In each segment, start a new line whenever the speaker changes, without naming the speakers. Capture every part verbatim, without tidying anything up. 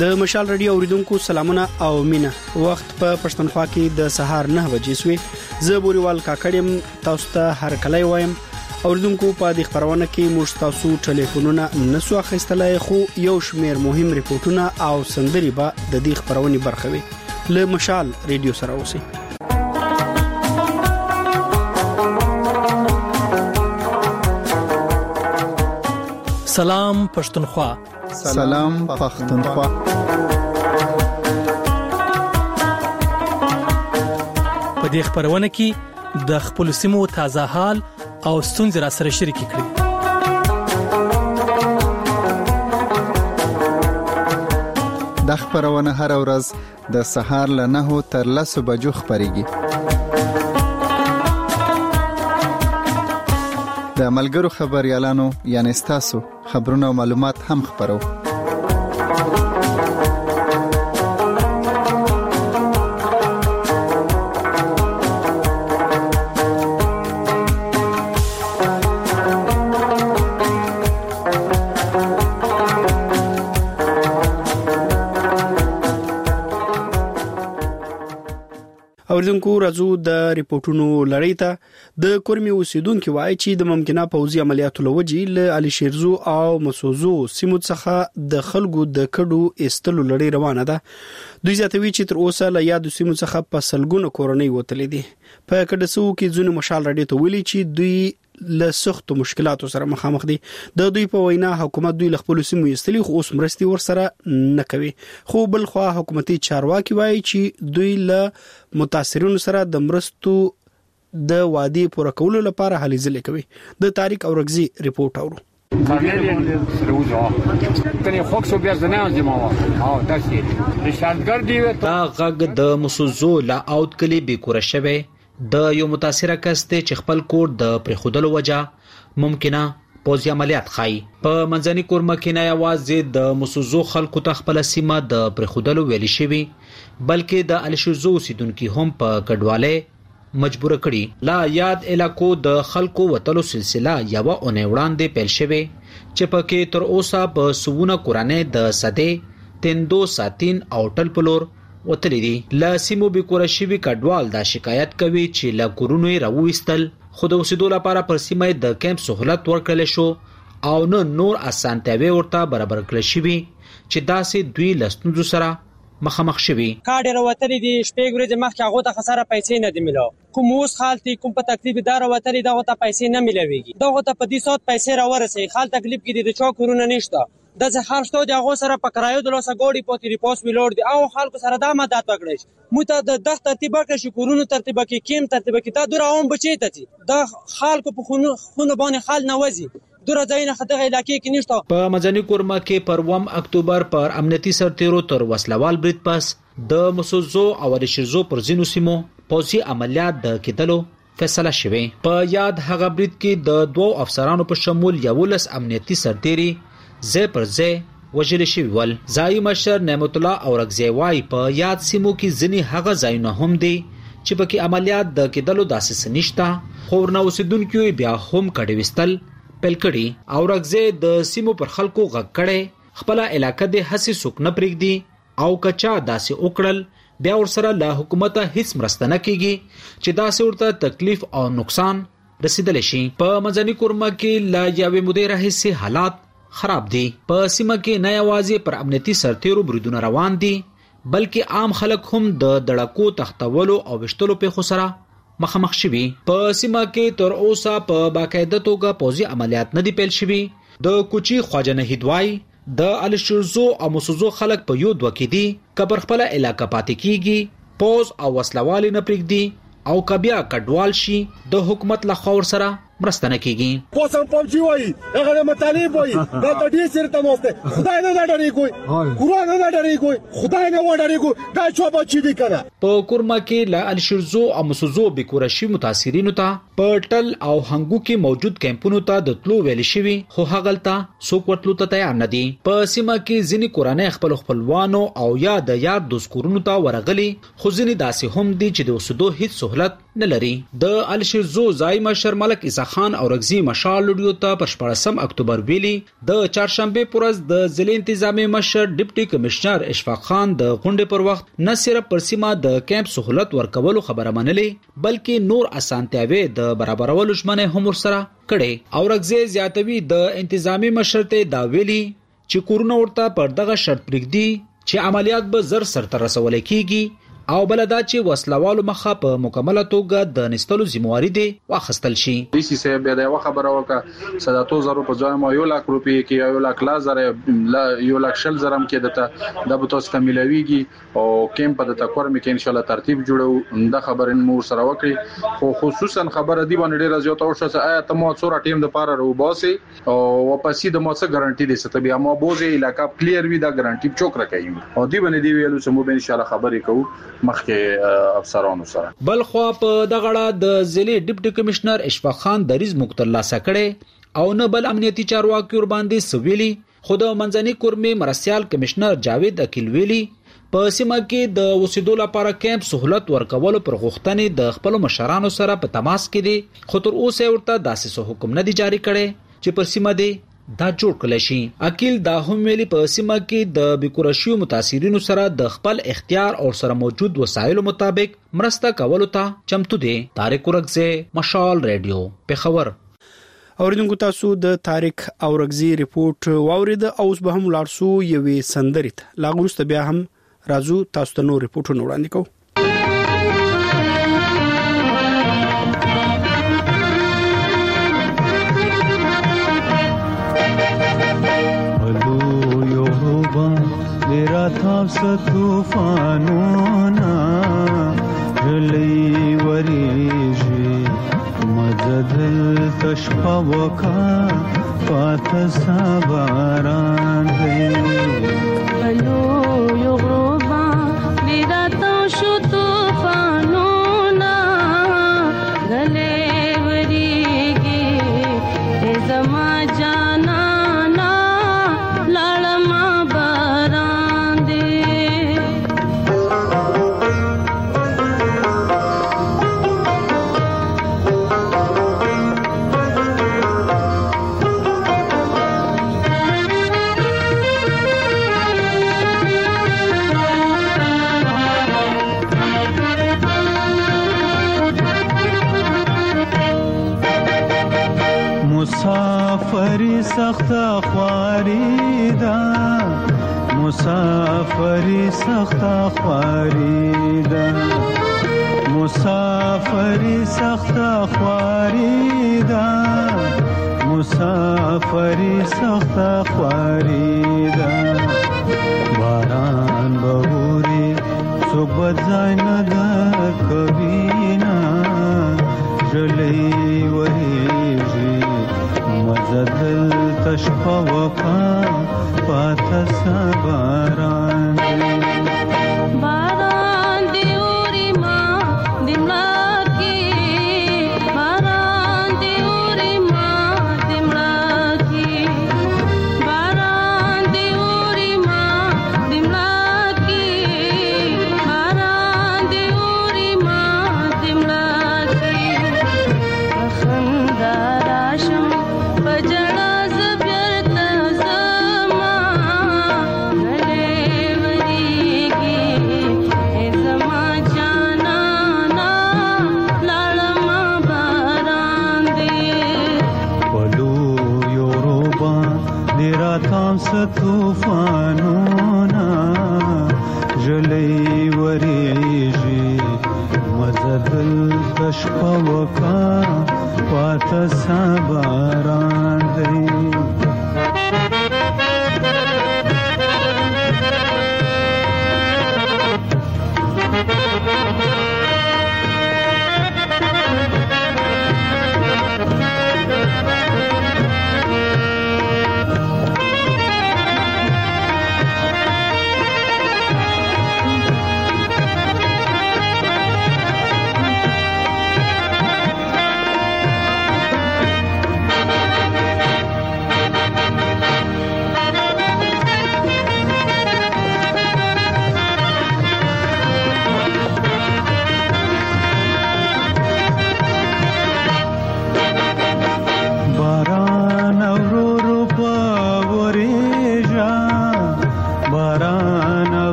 د مشال رادیو اوریدونکو سلامونه او مینه. وخت په پښتونخوا کې د سهار نه بجې سوې. زه بوريوال کاکړم، تاسو ته هر کله وایم. اوریدونکو په دې خبرونه کې موږ تاسو ټلیفونونه نسو اخیستلای، خو یو شمیر مهم ریپورتونه او سندري به د دې خبرونې برخه وي. له مشال رادیو سره اوسئ.
سلام پښتونخوا.
سلام پښتونخوا.
په دې خبرونه کې د خپل سیمو تازه حال او ستونزې را سره شریک کړئ.
د خبرونه هر ورځ د سهار له نهو تر لسو بجو خبريږي. د ملګرو خبريالانو یعنی تاسو خبرونه او معلومات هم خبرو.
اوریدونکو راځو د ریپورتونو لړۍ ته. د کورمي اوسیدونکو وایي چې د ممکنه پوځي عملیاتو لوجې له علي شیرزو او مسوزو سیمو څخه د خلکو د کډو استلو لړۍ روانه ده. دوی زیاتوي چې تر اوسه له یاد سیمو څخه په سلګونو کورنۍ وتلې دي. په کډسو کې ځینې مشال رادیو ته ویلي چې دوی له سخت مشکلاتو سره مخامخ دي. د دوی په وینا حکومت دوی له خپل سیمو ایستلي، خو اوس مرستي ورسره نه کوي. خو بل خو حکومتي چارواکي وایي چې دوی له متاثرینو سره د مرستو د وادي پوره کولو لپاره هلې ځلې کوي. د تاریخ اورغزي ریپورت اورو.
دا غږ د مسوزو لا اوت کلی بیکوره شوی د یو متاثره کس ته چې خپل کور د پرخودلو وجه ممکنه پوځي عملیات خای. په منځني کورمه کې نه یوازې د مسوزو خلکو ته خپل سیمه د پرخودلو ویل شوی، بلکې د الشرزو سیدونکو هم په کډواله مجبور کړي. لا یاد علاقو د خلکو وتلو سلسله یو اونۍ وړاندې پیل شوی چې پکې تر اوسه په سونه قرانه د صدې تندو ساتین او ټل پلور وتلی دي. لا سیمو بیکوره شوی کډوال دا شکایت کوي چې لا کورونو راوېستل، خو د اوسېدو لپاره پر سیمه د کیمپ سہولت ورکړل شو او نه نور اسانتیاوي ورته برابر کړل شوی چې داسې دوی لستونزو سره مخامخ شوی.
کاډر وتلی دي شپږ ورځې مخکې هغه ته خساره پیسې نه دی ملو. کوم اوس خالتي کوم په تکلیف دار وتلی دغه ته پیسې نه ملويږي. دغه ته په دې سات پیسې را ورسې خال تکلیف کې دي چا کورونه نشته. د زهار شته د هغه سره په کرایو د لوسه ګوډي پوتې ریپوس ویلوړ دي او خلکو سره د مدد وکړي. مته د دغه ترتیب کې شکرونو ترتیب کې کیم ترتیب کې تا دور اوم بچی ته د خلکو په خونو خونه باندې خال نوځي دور ځایونه خدغه علاقې کې نشته. په
مدني کورمه کې پر اووم اکتوبر پر امنیتي سرتیرو تر وسلوال برید پس د مسوزو او د شیرزو پر زینو سیمو پوځي عملیات د کېدلو فیصله شوه. په یاد هغه برید کې د دوو افسرانو په شمول یولس امنیتي سرتیري زه پر زه وجل شوی ول. ځای مشر نعمت الله اورغزی وای په یاد سیمو کې ځنی هغه ځایونه هم دي چې پکې عملیات د کېدلو داسې نشته، خو نو اوسیدونکو بیا هم کډی وستل پل کړي. اورغزی د سیمو پر خلکو غږ کړي خپل علاقې د حسي سوک نه پرېږدي او کچا داسې وکړل بیا ورسره له حکومت هیڅ مرسته نه کیږي چې داسې ورته تکلیف او نقصان رسیدل شي. په مدني کورمه کې لا یوې مودې راهیسې حالات خراب دي. په سیمه کې نه یوازې پر امنیتي سرتیرو بریدونه روان دي، بلکې عام خلک هم د دړکو تختولو او وشتلو په خو سره مخامخ شوي. په سیمه کې تر اوسه په باقاعده توګه پوځي عملیات نه دي پیل شوي. د کوچي خواجه نهیدوای د الشرزو او مسوزو خلک په یو دوه کې دي کبر خپل علاقه پاتې کیږي، پوز او وسلوالي نه پرېږدي او کبیا کډوال شي د حکومت له خور سره مرسته نه کیږي.
پوسم پوجي وای هغه مطالب وای دا د دې سره تموسته خدای نه ډاري کوي، قرآن نه ډاري کوي، خدای نه وډاري کوي، دا چوبه چي دي کنه.
په کورما کې لا الشرزو او مسوزو بیکوره شي متاثرینو ته په ټل او هنګو کې موجود کیمپونو ته د تلو ویل شوی خو هغلته څوک ورتلو ته تیار نه دي. په سیمه کې ځینې کورنۍ خپل خپلوانو او یا د یاد دوست کورونو ته ورغلي خو ځینې داسې هم دي چې د اوسېدو هیڅ سہولت نه لري. د الشرزو ځای مشر ملک عیسی خان اورغزي مشال لډیو ته پر شپږم اکتوبر ویلي د چهارشنبه پر ورځ د ضلع انتظامی مشر ډیپټي کمشنر اشفاق خان د غونډې پر وخت نه صرف پر سیمه د کیمپ سہولت ورکولو خبره منلې بلکې نور اسانتیاوي د برابرولو ژمنه هم ورسره کړي. اورغزي زیاتوي د انتظامی مشر ته دا ویلي چې کورونه ورته پر دغه شرط پرېږدي چې عملیات به زر سرته رسول کیږي او بلدا چې وسلوالو مخه په مکمله توګه د نستلو ذمہواری دی واخستل شي.
ډي سي صاحب د یو خبره وکړه صداتو زرو په ځای ما یو لاک روپۍ کې یو لاک لازر یو لاک شل زرم کې دته د بوتوس کمیلويږي او کیمپ د تکور مې کې ان شاء الله ترتیب جوړو د خبرن مور سره وکړي خو خصوصا خبره دی باندې ډیره زیاته او شته آیا ته مو څوره ټیم د پاره روباسي او واپسې د مو څه ګارانټي دي ست بیا مو بوزي علاقہ کلیر وي دا ګارانټي چوک راکایي او دی باندې دی ویلو چې مو به ان شاء الله خبرې کوو مخکې افسرانو سره.
بل خو په دغړه د ضلع ډیپټي کمشنر اشفاق خان دریز مقتلا سکړې او نه بل امنیتي چارواکي ور باندې سویلي خود منځني کورمي مرسیال کمشنر جاوید اکیل ویلي په سیمه کې د اوسېدو لپاره کیمپ سہولت ورکولو پر غوښتنې د خپل مشرانو سره په تماس کې دي خو تر اوسه ورته داسې حکم نه دی جاری کړي چې پر سیمه دی دا جوړ کړل شي. اکیل دا هم ویلي په سیمه کې د بیکورشیو متاثرینو سره د خپل اختیار او سره موجود وسایلو مطابق مرسته کولو ته چمتو دي. طارق اورغزي مشال ریډیو پیښور.
اوریدونکو تاسو د طارق اورغزي ریپورت واورید او اوس به هم لارسو یوې سندریت لاغورست بیا هم راځو تاسو ته نور ریپورتونه وړاندې کوو.
मेरा था तूफानोना जली वरीजी मजदल तशफा वका पात साबारान
हेलो योगरोबा मेरा था तूफानोना गले वरीगी ए जमा जाना
मुसाफरी सख्त ख्वारीदा मुसाफरी सख्त ख्वारीदा मुसाफरी सख्त ख्वारीदा मुसाफरी सख्त ख्वारीदा बारान बहुरी सुबह जान द कबीना जली वही मजदल तशफा वफा पात साबारान
बारान दियोरी माँ दिमला की बारान दियोरी माँ दिमला की बारान दियोरी माँ दिमला की बारान दियोरी माँ दिमला की खंदाराशम बजड़ा ज़ब्यर्त ज़मा गले वरीगी ए ज़मा जाना ना लालमा बारान दे
पलू योरोबा देरा ताम स तूफानोना जलई वरीजी मजदल तशफा वका पात साबारान दे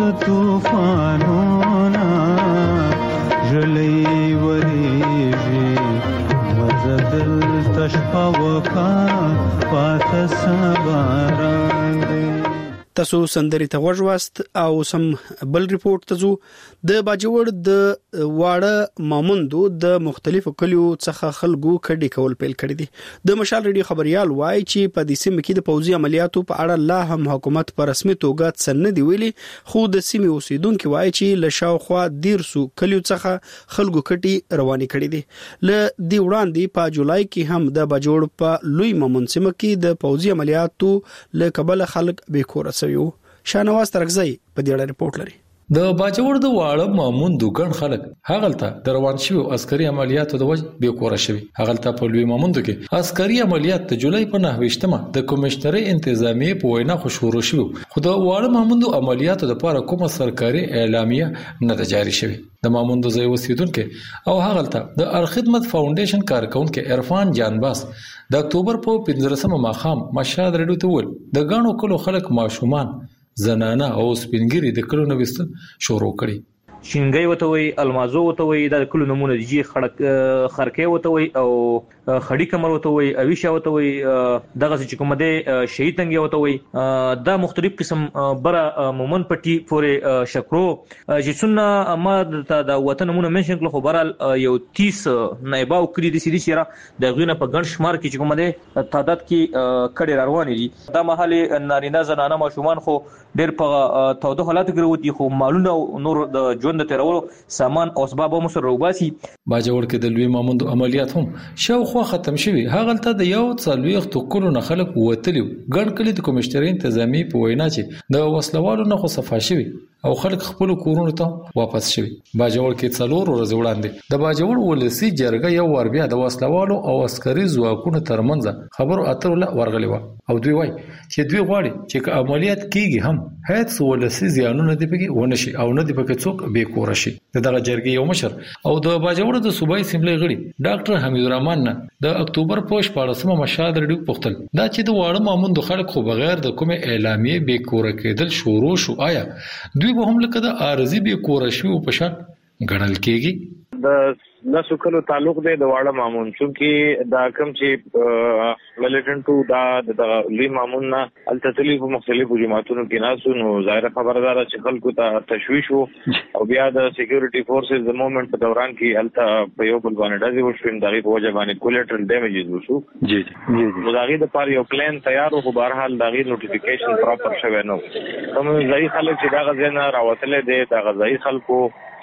طوفانونا ژلې ورېږي مزدل تشپا وکا پاته سباران دی.
تاسو سندري ته غوږ واست او سم بل ریپورت ته ځو. د باجوړ د واړه ماموندو د مختلفو کلیو څخه خلکو کډي کول پیل کړی دي. د مشال ریډیو خبريال وایي چې په دې سیمه کې د پوځي عملیاتو په اړه لا هم حکومت په رسمي توګه څه نه دی ویلي، خو د سیمې اوسیدونکو وایي چې له شاوخوا دیرسو کلیو څخه خلکو کټي رواني کړی دي. له دې وړاندې په جولای کې هم د باجوړ په لوی مامون سیمه کې د پوځي عملیاتو له کبله خلک بیکوره شوي. شانواز ترغزی په دې اړه ریپورت لري.
د باجوړ د واړه مامون دوکان خلک هغلته د روان شوی عسکري عملیاتو د وجه بیکوره شوی. هغلته په لوی ماموندو کې عسکري عملیات د جولای په نهویشتمه د کمشنري انتظامیه په وینا خو شروع شو، خو د واړه ماموندو عملیاتو لپاره کومه سرکاري اعلامیه نه ده جاری شوی. د ماموندو ځای اوسیدونکو او هغلته د الخدمت فاونډیشن کارکونکو عرفان جانباس د اکتوبر په پنځلسمه ماښام مشهد رډو ته ول د غاڼو کلو خلک ماشومان زنانه او سپینګری د کلو نوستل شروع کړي.
شینګي وته وي، المازو وته وي، د کلو نمونه دي خړک خرکې وته وي او خړی کمر وته وي، اویشه وته وي، دغه چې کوم ده شهید تنګ وته وي. دا مختلف قسم بره مومن پټي پورې شکرو چې څنګه ما د وطن نمونه منشن کله خو برال یو تیس نایباو کړی دي سړي شره د غوینه په ګڼ شمار کې چې کوم ده تعداد کې کډې روان دي. دا محل نارینه زنانه ماشومان خو ډېر په توده حالاتو کې وروتي، خو مالونه نور د ژوند تیرولو سامان او اسباب هم سره وباسي.
باجوړ کې د لوی ماموندو عملیات هم شاوخوا ختم شوي. هغلته د یو څلوېښت کلو نه خلک وتلي. ګڼ کلي د کمشنري انتظامیه په وینا چې د وسلوالو نه خو صفا شوي او خلک خپل کورونو ته واپس شوي. باجوړ کې څلور ورځې وړاندې د باجوړ ولسی جرګه یو ور بیا د وسلوالو او عسکري ځواکونو ترمنځ خبرو اترو لا ورغلی و او دوی وای چې دوی غواړي چې عملیات کیږي هم هیڅ ولسی زیانونه دی پکې ونشي او نه دی پکې څوک به کور شي. دغه جرګې یو مشر او د باجوړ د صوبایي اسمبلی غړي ډاکټر حمید الرحمن نه د اکتوبر په شپاړسمه مشهد رډیو پختل دا چې د واړه ماموند خلک خو بغیر د کومه اعلامیه به کور کېدل شروع شو، آیا دوی به هم لکه د ارزي به کور شو په شان غړل کېږي؟
د نسو کلو تعلق دی د واړه مامون، چونکی دا کم چې ملیټنټو دا د لوی مامون نه التتلی په مختلفو جماعتونو کې ناسو نو ظاهر خبردار چې خلکو ته تشویش وو او بیا د سکیورټي فورسز د موومېنټ په دوران کې الته په یو بل باندې داسې وشو دغه په وجه باندې کولیټرل ډیمیجز وشو. جی جی نو دغه د پاره یو پلان تیار وو، بهر حال دغه نوټیفیکیشن پراپر شوی نو کوم ځای خلک چې دا غزنه راوتلې دي دا غزای خلکو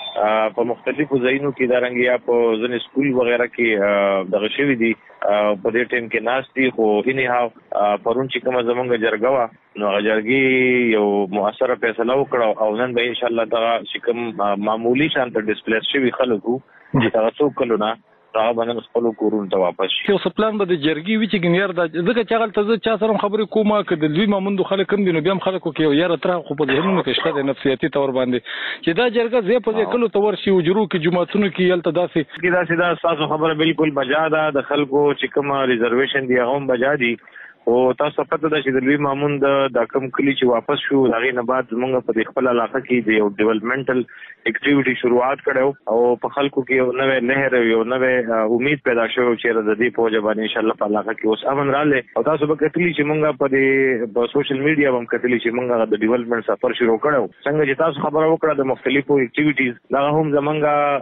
په مختلفو ځایونو کې دا رنګ یا په ځنې سکول وغیرہ کې دغه شوی دي په دې ټیم کې ناشتي خو هینه ها پرون چې کوم زمونږ جرګه وا نو جرګي یو مؤثره فیصله وکړه او نن به ان شاء الله دا چې کوم معمولی شانت ډیسپلیس شوی خلکو چې تاسو کولونه دا باندې خپل کورونو ته واپس شي.
یو سپلان به د جرګي وی چې ګنیر د ځکه چې هغه ته چا سره خبرې کومه کړي د لوی ماموندو خلک هم دي نو بیا هم خلکو کې یو یاره تر خو په ذهنونو کې شته د نفسیاتي تور باندې چې دا جرګه زه په دې کلو تور شي وجرو کې جماعتونو کې یلته داسې
کې دا سیده تاسو خبره بالکل بجا ده د خلکو چې کوم ریزرویشن دی هغه هم بجا دي او تاسو پته ده چې د لوی ماموند د کم کلی چې واپس شو هغه نه بعد موږ په خپل علاقه کې د یو ډیولپمنټل اکټیویټي شروعات کړو او په خلکو کې یو نوې لهر یو نوې امید پیدا شو چې د دې په وجه باندې ان شاء الله په علاقه کې اوس امن رااله او تاسو به کتلی چې موږ په په سوشل میډیا باندې کتلی چې موږ د ډیولپمنټ سفر شروع کړو څنګه چې تاسو خبره وکړه د مختلفو اکټیویټیز دا هم زمونږ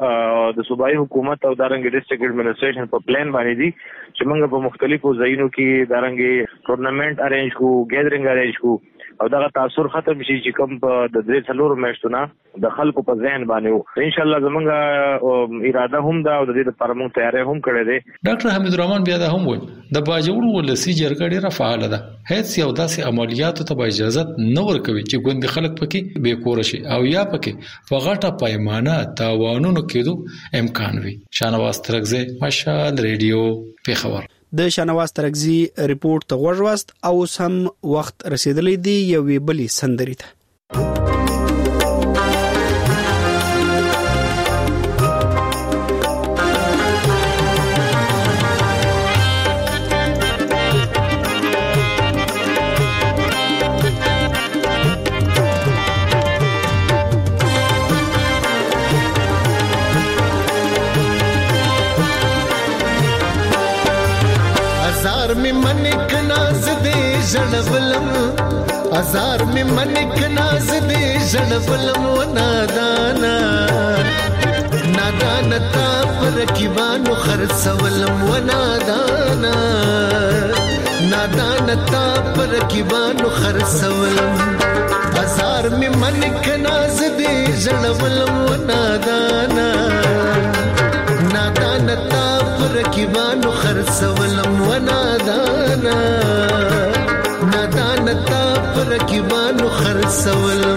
د صوبایي حکومت او دارنګ ډیسټریکټ ایڈمنسټریشن په پلان باندې دي چې موږ په مختلفو ځایونو کې دارنګ ټورنمنت ارینج کو ګیدرینګ ارینج کو او دا تاثیر ختم شي چې کوم په د درې څلور میاشتونه د خلکو په ذهن باندې ان شاء الله زمونږ اراده هم دا او د دې لپاره موږ تیاری هم کړی دی.
ډاکټر حمید الرحمن بیا دا هم وایي د باجوړ ولسی جرګه ډیره فعاله ده، هیڅ یو داسې عملیاتو ته اجازه نه ورکوي چې ګوند خلک پکې بې کور شي او یا پکې په غټه پیمانه تاوانونو کېدو امکان وي. شانواز ترغزی مشال ریډیو پیښور.
د شانواز ترغزی ریپورت ته غوږ واست او سم وخت رسیدلی دی یوې بلې سندرې ته.
منک ناز دې ژړولم ازار می منک ناز دې ژړولم و نادانا نادانا تا پر کیوانو خرڅولم و نادانا نادانا تا پر کیوانو خرڅولم ازار می منک ناز دې ژړولم و نادانا نادانا تا پر کیوانو خرڅولم و نادانا نادانا تا پر کیوانو خرڅولم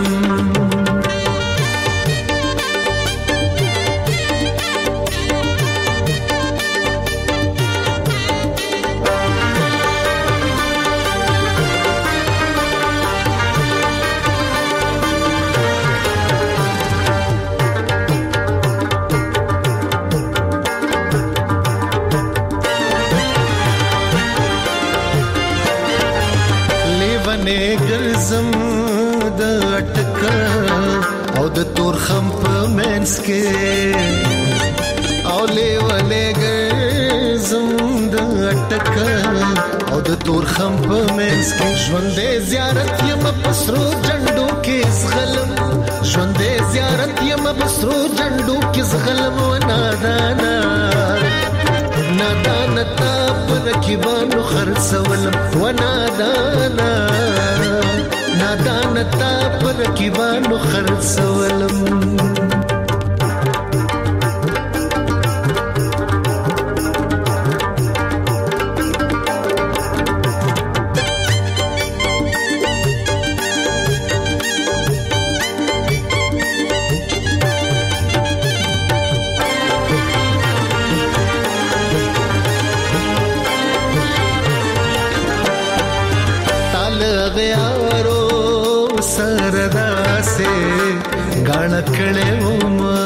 ګرځم د اٹکا او د تور خم په منس کې او لیوانه ګرځم د اٹکا او د تور خم په منس کې ژوندې زیارت یم پسرو جندو کې زغلم ژوندې زیارت یم پسرو جندو کې زغلم و نادانا نادانا تا پر کیوانو خرڅولم و نادانا نادانا تا پر کیوانو خرڅولم सरदा से गाना कड़े उमा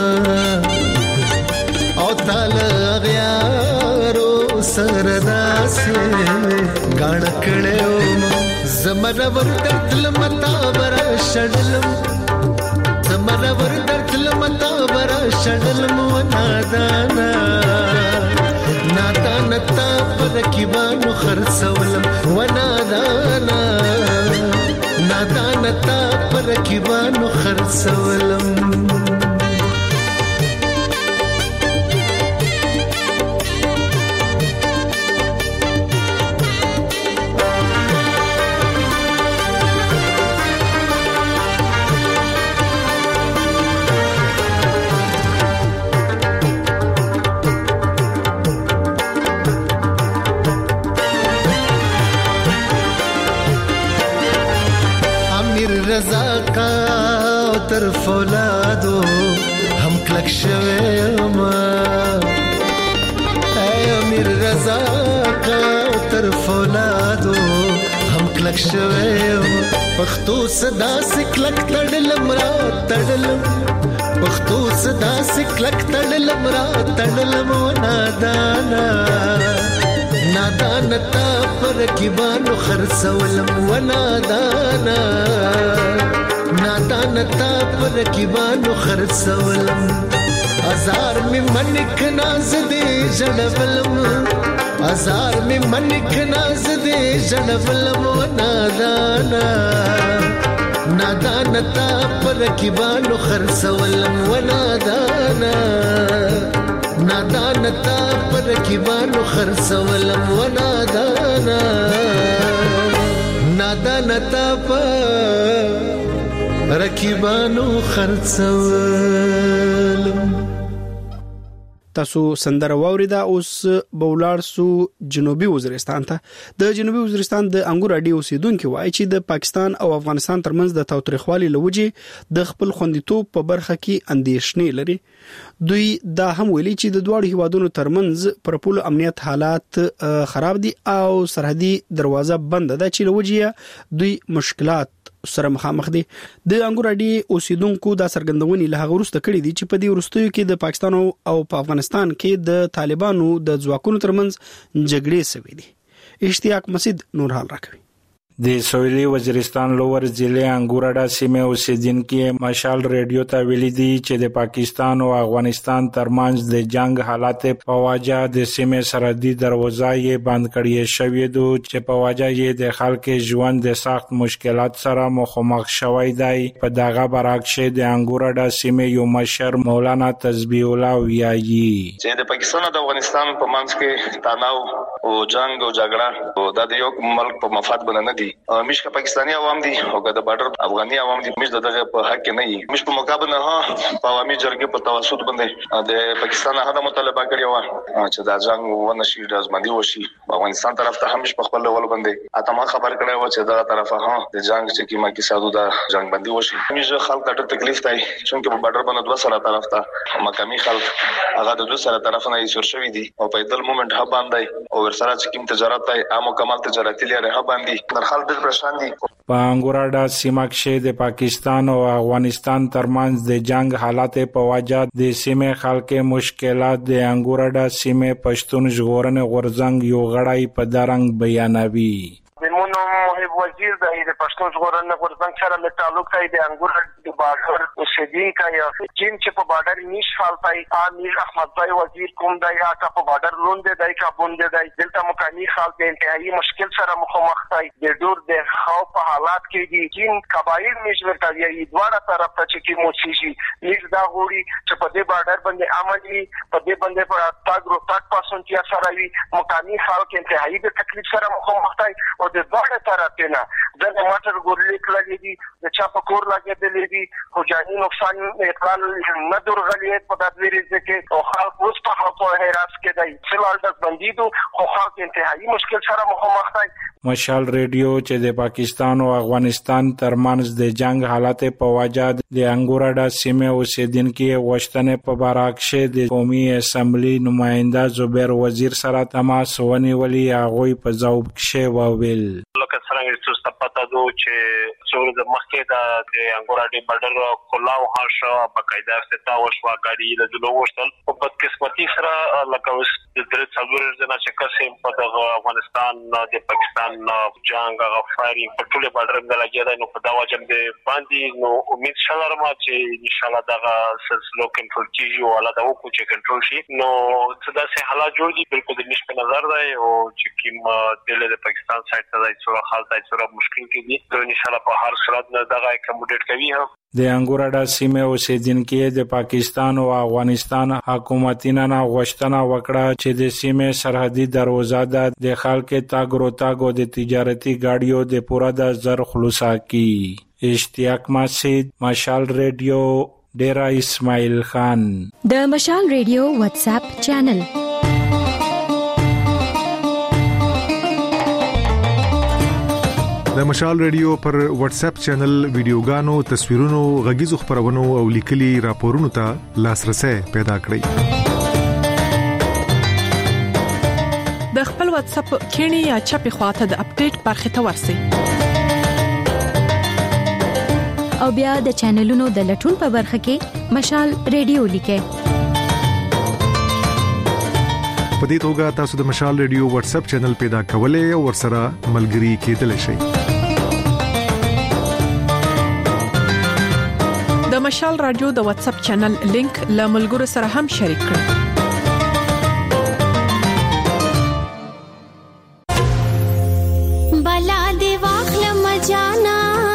ओ ताल गयारो सरदा से गाना कड़े उमा जमरवर दर्दल मता बरा शडलम जमरवर दर्दल मता बरा शडलम व नादाना नादाना ता पर किवानो खरसवलम व नादाना نادانا تا پر کیوانو خرڅولم رضا کا تر فولادو هم کلک شوه ما اے امیر رضا کا تر فولادو هم کلک شوه پختو صدا سکلک تړلم را تړلم پختو صدا سکلک تړلم را تړلم و نادانا نادانا تا پر کیوانو خرڅولم و نادانا نادانا تا پر کیوانو خرڅولم ازار می منک ناز دې ژړولم ازار می منک ناز دې ژړولم و نادانا نادانا تا پر کیوانو خرڅولم و نادانا نادانا تا پر کیوانو خرڅولم و نادانا نادانا تا پر کیوانو خرڅولم
تاسو سندره واوریده اوس بولار سو جنوبي وزیرستان ته د جنوبي وزیرستان د انګور اډي اوسیدونکو وایي چې د پاکستان او افغانستان ترمنځ د تاوتریخوالي لوجي د خپل خوندیتوب په برخه کې اندېښنې لري دوی دا هم ویلي چې د دوه هیوادونو ترمنځ پر پول امنیت حالات خراب دي او سرحدي دروازه بند ده چې لوجي دوی مشکلات سره مخامخ دي د انګور اډي اوسیدونکو دا سرګندونی له هغه وروسته کړي دي چې په دې وروستیو کې د پاکستان او په افغانستان کې د طالبانو د ځواکونو ترمنځ جګړې شوې دي اشتیاق مسعود نور حال راکوي
د سویلي وزیرستان لوور ضلع انګورډا سیمه اوسیدونکو مشال ریډیو ته ویلي دي چې د پاکستان او افغانستان ترمنځ د جنگ حالات په وجه د سیمه سرحدي دروازه یې بند کړې شوې ده چې په وجه یې د خلکو ژوند د سخت مشکلات سره مخامخ شوی دی. په دغه برعکس د انګورډا سیمه یو مشر مولانا تسبیح الله ویایي
چې د پاکستان او افغانستان په منځ کې تناو او جنگ او جګړه د یو ملک په مفاد باندې نه دي. مش که پاکستانی عوام دي او که د بارډر افغاني عوام دي مش دغه په حق کې نه وي. مش په مقابل نه په عوامي جرګې په توسط باندې د پاکستان هغه مطالبه کړې و چې دا جنگ ونشي د ازمندي وشي. افغانستان طرف ته هم په خپل ډول باندې اته خبر کړی و چې دا طرفه ها د جنگ چې کیما کې سادو دا جنگ بندي وشي. مش خلک ته تکلیف دی چې په بارډر باندې دوه سره طرف ته مقامي خلک هغه د دوه سره طرف نه ایسور شوی دي او په دل مومنت ها باندې او ورسره چې کوم تجارت دی عام کمال تجارتي لري ها باندې در خلک د پرشان دي.
په انګورډا سیمه کې د پاکستان او افغانستان ترمنځ د جنگ حالات په وجه د سیمه خلکو مشکلات د انګورډا سیمه پښتون ژغورنې غورځنګ یو غړی په درنګ بیانوي.
مونږ محب وزیر د پښتون ژغورنې غورځنګ سره له تعلق دی د انګورډا د بارډر اوسېدونکو یا چین چې په بارډر نش حالتای امیر احمد بای وزیر کوم دی یا په بارډر لوند دی کا بوند دی دلته مکانی حالت د انتهایی مشکل سره مخامخ دی. د ډور د خوف په حالات کې دي چین قبایل نش ورته دی دواړه طرف ته چې کی موسیږي نش دا غوړي چې په دې بارډر باندې عملي په دې باندې په تاګ رو تاګ پاسونتیا سره وي مکانی حالت انتهایی د تکلیف سره مخامخ دی او د دواړه طرف نه د موټر ګورلې کړلې دي د چا په کور لګېدلې دي خو جاني نقصان اقرار نه درغلې په تدویر کې او خلک اوس په هغه هراس کې دی فلال د بندیدو خو خلک انتهایی مشکل سره مخامخ دي.
مشال ریډیو چې د پاکستان او افغانستان ترمنځ د جنگ حالات په وجه د انګورډا سیمه اوسیدونکو غوښتنې په برعکس د قومي اسمبلی نماینده زبیر وزیر سره تماس ونیولي. هغه په ځواب کې وویل
لکه څنګه چې پتا دو چې څور د مخکې د انګورډا بارډر کلاو هاشه بقاعده ستاسو وشوا غاډي د دلو وشتل په بدقسمتي سره لکه د درې څلور ځنا چې قسم په افغانستان د پاکستان جنگ غفاری په ټوله بارډر باندې لګیدا نو په دا وجه د باندې نو امید شلرم چې ان شاء الله دا سلسله کنټرول کیږي او الله دا وکړي چې کنټرول شي نو څه داسې حالات جوړ دي بالکل د نشته نظر دی او چې کوم د پاکستان سایت ته د څو حالت د څو مشکل کې دي نو ان شاء الله په هر صورت نه دا اکموډیټ کوي.
د انګورډا سیمه اوسیدونکو د پاکستان او افغانستان حکومتونو نه غوښتنه وکړه چې د سیمه سرحدي دروازه د خلکو تاګ رو تاګ او د تجارتي گاډیو د پوره د زر خلاصا کی. اشتیاق مسجد مشال ریډیو ډیرا اسماعیل خان.
د مشال ریډیو واتس اپ چینل
د مشال ریډیو پر واتس اپ چینل ویډیوګانو تصویرونو غږیزو خبرونو او لیکلي راپورونو ته لاسرسي پیدا
کړئ. د خپل واتس اپ کینی یا چپی خواته د اپډیټ برخه ته ورسئ
او بیا د چینلونو د لټون په برخه کې مشال ریډیو لیکئ.
په دې توګه تاسو د مشال ریډیو واتس اپ چینل پیدا کولای او ورسره ملګري کېدلی شئ.
د مشال رادیو د واتس اپ چینل لینک له ملګرو سره هم شریک کړئ.
بلا دی واخل مجانا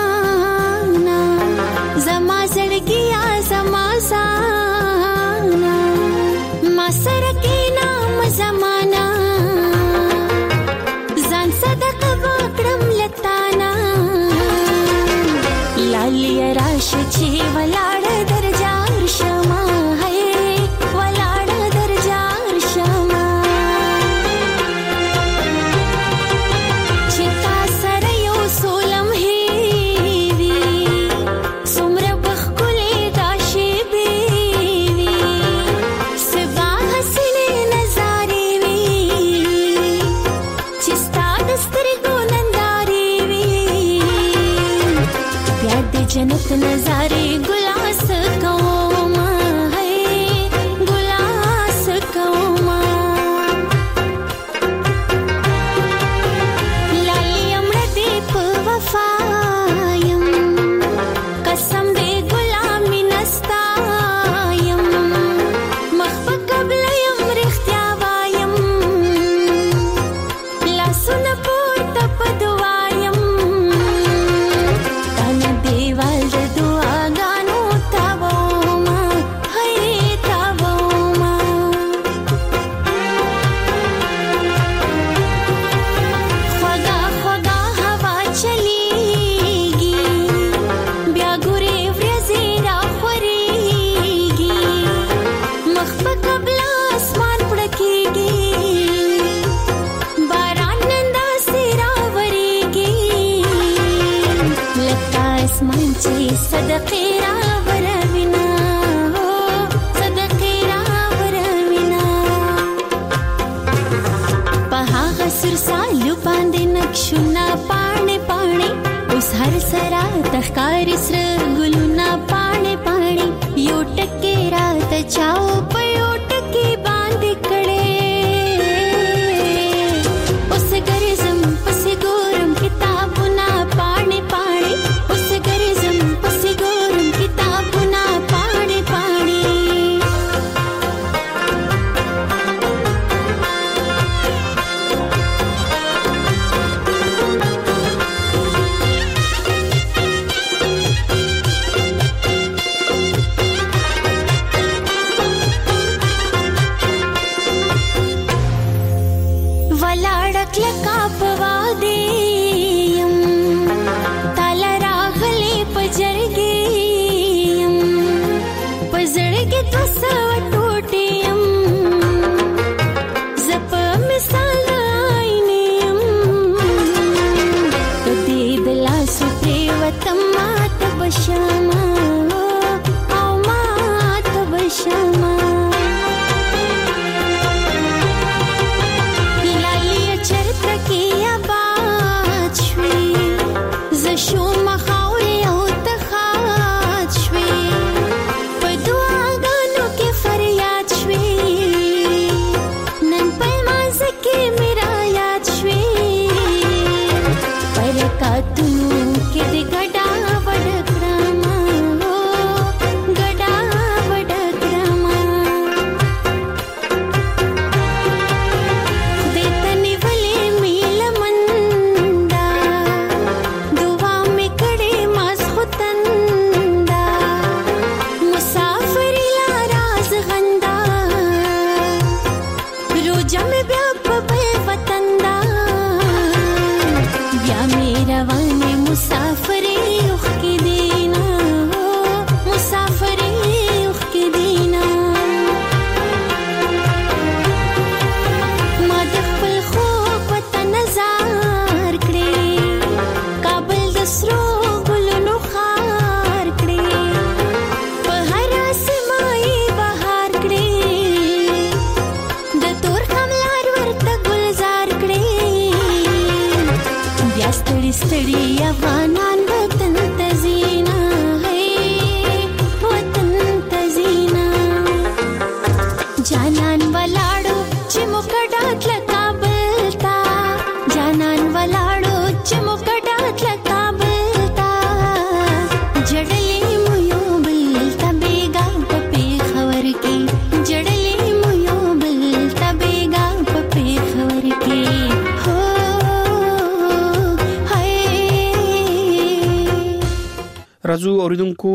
زما زړګیا زما زانا ما سره کې نام زمانہ ځان صدقه وکړم لتانا لالی راش چې ولاړ درجار شما ہے ولاړ
راځو اوریدونکو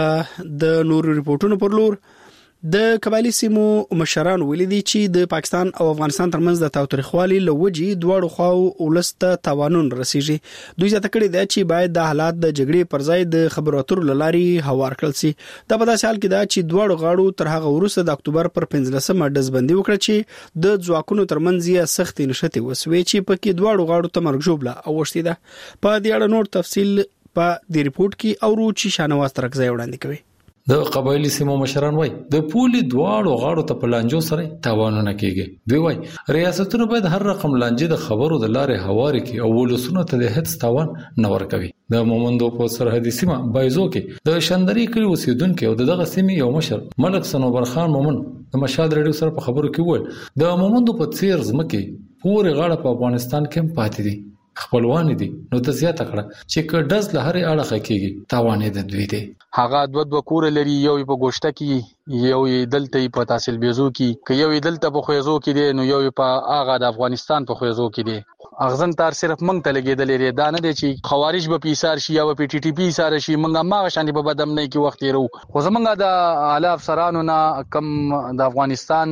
د نورو ریپورتونو پر لور د قبایلی سیمو مشران ولیدي چې د پاکستان او افغانستان ترمنځ د تاوتریخوالي لوجي دواړو خواو ولسته تاوانون رسیږي دوی ځکه کړي دی چې باید د حالات د جګړې پر ځای د خبرو اترو لاري هوار کړل شي دا په داسې حال کې دا چې دواړو غاړو تر هغه وروسته د اکتوبر پر پنځلسمه دزبندي وکړه چې د ځواکونو ترمنځ یې سخت نشته وسوي چې په کې دواړو غاړو ته مرګ جوړه او وشتي ده په دې اړه نور تفصیل په دې ریپورت کې او روچي شانواز ترکزای وړاندې کوي
د قبایلی سیمو مشران وای د پولی دواړو غاړو ته پلانجو سره تاوانونه کیږي دوی وای ریاستونو باید هر رقم لانجې د خبرو د لارې هواري کی او ولسونو ته د هیڅ تاوان نه ورکوي د مومندو په سرحدي سیمه بایزو کې د شندري کلی اوسیدونکو او دغه سیمې یو مشر ملک سنوبر خان مومن د مشهد ریډیو سره په خبرو کې وویل د مومندو په څیر ځمکه پورې غاړه په افغانستان کې پاتې دي خپلوان دي نو د زیاته کړه چې کډز له هرې اړه کېږي تاوانې د دوی دي
هغه د دوه کور لري یو په ګوشته کې یو دلته په تحصیل بیزو کې کې یو دلته په خویزو کې دي نو یو په اغه د افغانستان په خویزو کې دي اغزن تار صرف مونږ ته لګیدل لري دا نه دي چې خوارج به پیسار شي یا په ټي ټي پی سره شي مونږه ما شان په بدم نه کې وخت یرو خو زمونږه د اعلی افسرانو نه کم د افغانستان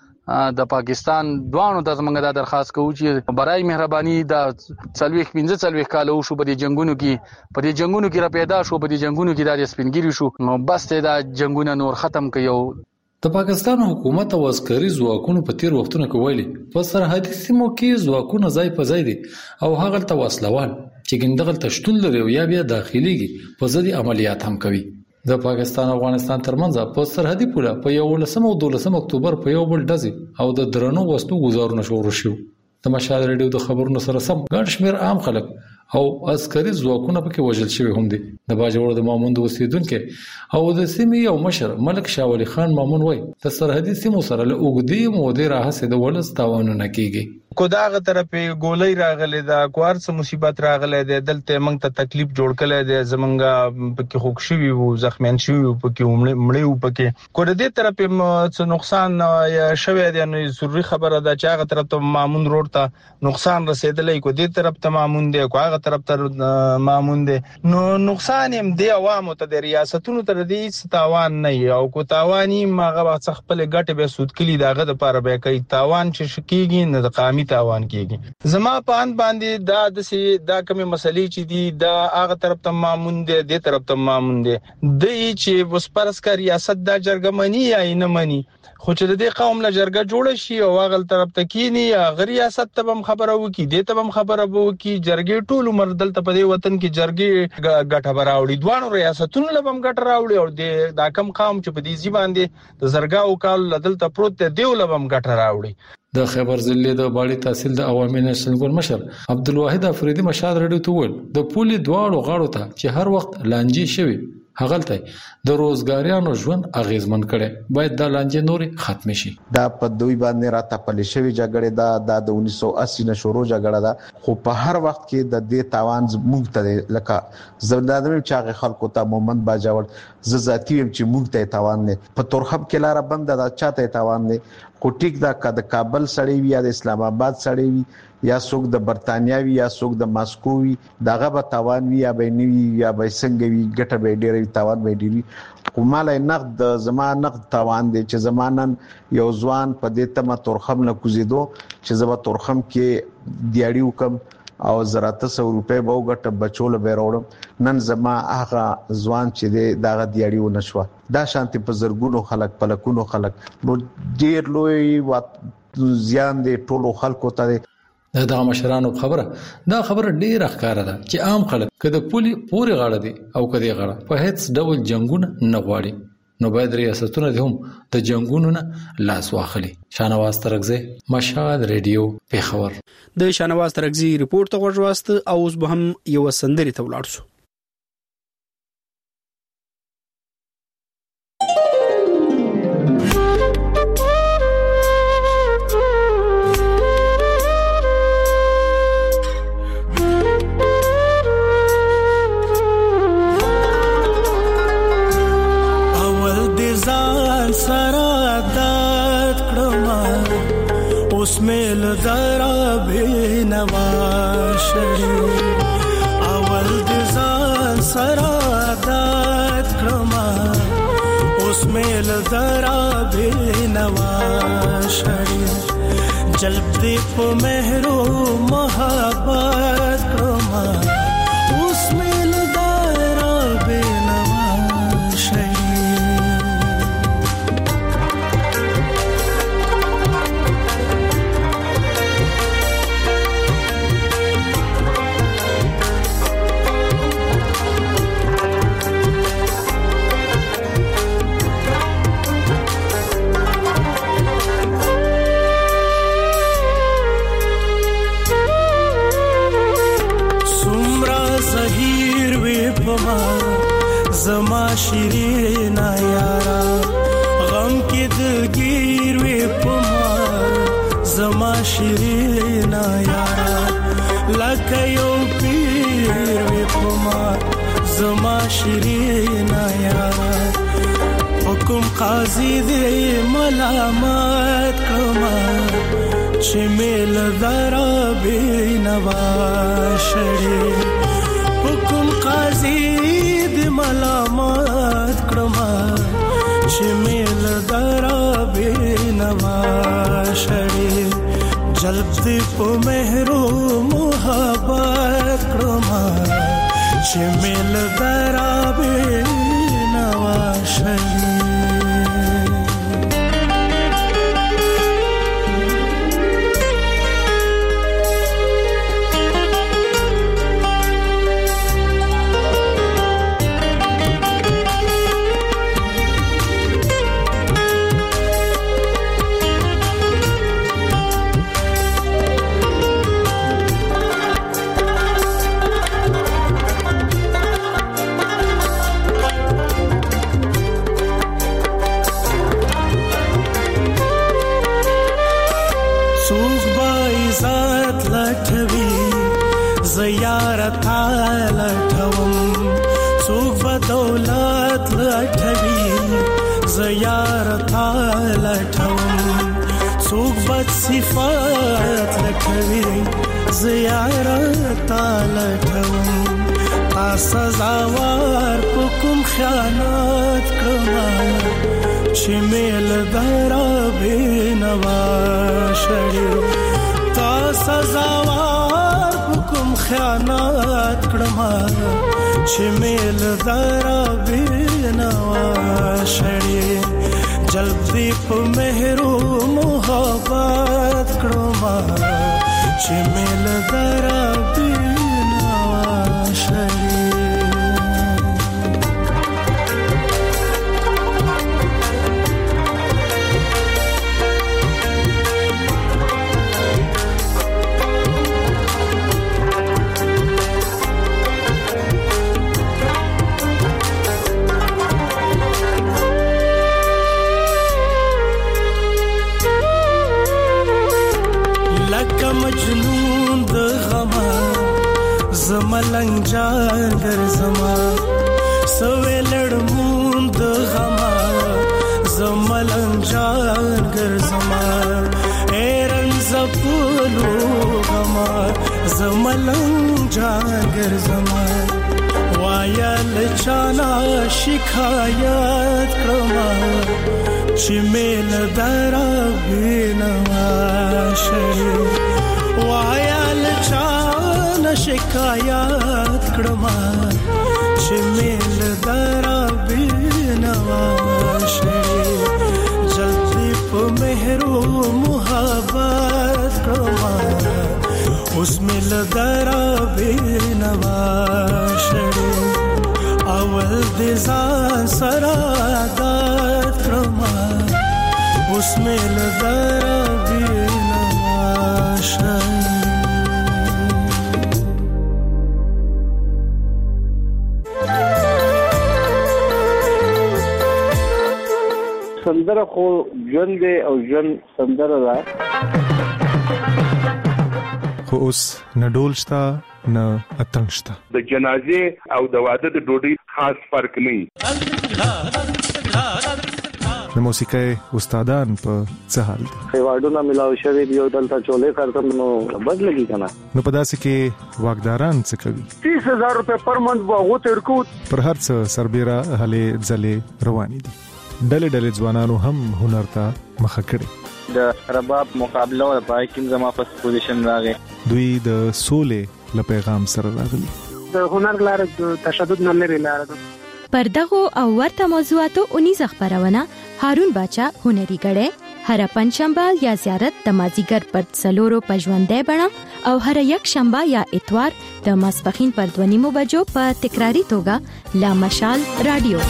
د پاکستان دوانو د زمونږ د درخواست کوو چې برای مهرباني د څلويخ پنځه څلويخ کال شو په دې جنگونو کې په دې جنگونو کې را پیدا شو په دې جنگونو کې د سپینګری شو نو بس ته د جنگونو نور ختم کړو
د پاکستان حکومت او عسکري ځواکونو په تیر وختونو کې ویلي په سرحدي سیمو کې ځواکونه ځای په ځای دي او هغه ته وسلوال چې ګندغل تشتول لري یا بیا داخليږي په ځدي عملیات هم کوي د پاکستان او افغانستان ترمنځ په سرحدي پوله په یو لسم او دولسم اکتوبر په یو بل ډزي او د درنو وسلو گزارونه شروع شو د مشهد ریډیو د خبرونو سره سم ګڼ شمېر عام خلک او عسکري ځواکونه پکې وژل شوی هم دي د باجوړ د مامون د اوسیدونکو او د سیمې یو مشر ملک شاه ولی خان مامون وای د سرحدي سیمو سره له اوګدي مودې راهسه د ولس تاوانونه کیږي
کو داغه طرفه ګولۍ راغله دا کوارڅ مصیبت راغله د دلته موږ ته تکلیف جوړ کړي د زمونږه پکې خوښ شوی وو زخمین شوی وو پکې مړی وو پکې کو د دې طرفه څه نقصان یا شوی دی نو ضروري خبره ده چې هغه طرف ته مامون روډ ته نقصان رسیدلې کو دې طرف ته مامون دی کو هغه طرف ته مامون دی نو نقصان هم دی عوامو ته د ریاستونو تر دې تاوان نه او کو تاوانی ماغه خپل ګټه به سود کلی داغه د پاره به کوي تاوان چې شکیږي نه د قامي تاوان کیږي. زما په ان باندې دا د سي دا کومه مسلې چې دي دا هغه طرف ته مامون دي د طرف ته مامون دي د چې وسپارس کا ریاست دا جرګه مني یا نه مني خو چې د دې قوم له جرګه جوړ شي او هغه طرف ته کینی هغه ریاست ته هم خبره وکي د ته هم خبره وکي جرګې ټول عمر دلته په دې وطن کې جرګې ګټه براوړي دوانو ریاستونو له هم ګټه راوړي او د دا کم قوم چې په دې ځی باندې د زرګاو کال دلته پروت دی دیو له هم ګټه راوړي.
د خیبر ضلع د باړی تحصیل د عوامي نېشنل ګوند مشر عبدالواحد افریدي مشاد رډیو ته وویل د پولي دواړو غاړو ته چې هر وخت لانجې شوي هغلته د روزګاریانو ژوند اغیزمن کړي باید د لانجې نوري ختم شي.
دا په دوی باندې راته پلي شوی جګړه دا د انیس سو اسی نه شروع جګړه ده خو په هر وخت کې د دې تاوان موږ ته لکه زردادم چې هغه خلکو ته مومند باجوړ ز ذاتی چې موږ ته تاوان نه په تورخب کې لار بند ده چاته تاوان نه خو ټیک دا د کابل سړی وي یا د اسلام آباد سړی وي یا څوک د برتانیا وي یا څوک د ماسکو وي دغه به تاوان وي یا به نیوي یا به څنګه وي ګټه به ډېر تاوان به ډېر خو مال نقد زما نقد تاوان دي چې زمانن یو ځوان په دې تمه تورخم نه کوزیدو چې زما تورخم کې دیاړي وکم او زراته سو روپے به وګټه بچول به وروړم نن زما هغه ځوان چې دغه دیاړي و نشو دا شانتي په زرګونو خلک په لکونو خلک نو ډیر لوی زیان دي ټولو خلکو ته.
دا مشرانو خبره دا خبره ډیره ښکاره ده چې عام خلک کله پولی پوري غاړه دي او کدي غاړه په هیڅ ډول جنگونه نه غواړي نو باید ریاستونه هم د جنگونو نه لاس واخلي. شانواز ترغزي مشهد ریډیو پیښور.
د شانواز ترغزي ریپورت ته ورجواسته او اوس به هم یو سندري ته ولاړ شو.
اسمیل ذرا بے نواشری اول دزان سرادات کرما اسمیل ذرا بے نواشری جلب دی پو مہرو محبت کرما اسمیل ذرا بے نواشری زما شیرین یارا غم کې دلګیر وې پما زما شیرین یارا لکه یو پیر وې پما زما شیرین یارا حکم قاضي دې ملامت کما چې مل درا به نواشړي حکم قاضي ملامت کرما چې مل درا به نواشړي جلب دې په مهرو محبت کرما چې مل درا به نواشړي. صفات لکوي زیارت لټوم تا سزاوار کوم خیانت کړم چې مل درا به نواشړي تا سزاوار کوم خیانت کړم چې مل درا بینوا شړې جلب دې په مهرو محبت کړم چې مل درا بینوا شړې مجنون د غما زملنګ جانګر زما سوې لړمون د غما زملنګ جانګر زما ایرن زپلو غما زملنګ جانګر زما وایا لچانا شکایت کړما چې مل درا بینوا شړې وایا لچانا شکایت کړما چې مل درا بینوا شړې جلدی په مهرو محبت کړما اوس مل درا بینوا شړې اول دې ځان سره عادت کړما اوس مل درا بینوا شړې
سندره خو ژوند دی او ژوند سندره ده
خو اوس نه ډول شته نه اتڼ شته
د جنازې او د واده د ډوډۍ خاص فرق نه
د موسیقۍ استادان په څه حال دي
خیواډونه ملاو شوی دی او دلته چولې کارته نو بد لګي کنه
نو په داسې کې واګداران څه کوي
تیس هزار روپے پر منټ واغو تر کو
پر هر څه سربېره هلې ځلې روانې دي ډلې ډلې ځوانانو هم هنر ته مخه کړي
د رباب مقابله او پای کې زما په پوزیشن راغی
دوی د سولې له پیغام سره راغلي
د هنر لار د تشدد نه لري لار
پر دغه او ورته موضوعاتو اونیز خبرونه هارون باچا هنري غړې هر پنځشنبه یا زیارت د مازیګر پر څلورو پښوندې بڼه او هر یک شنبه یا اتوار د ماسپخین پر دونیمو بجو په تکراری توګه لا مشال رادیو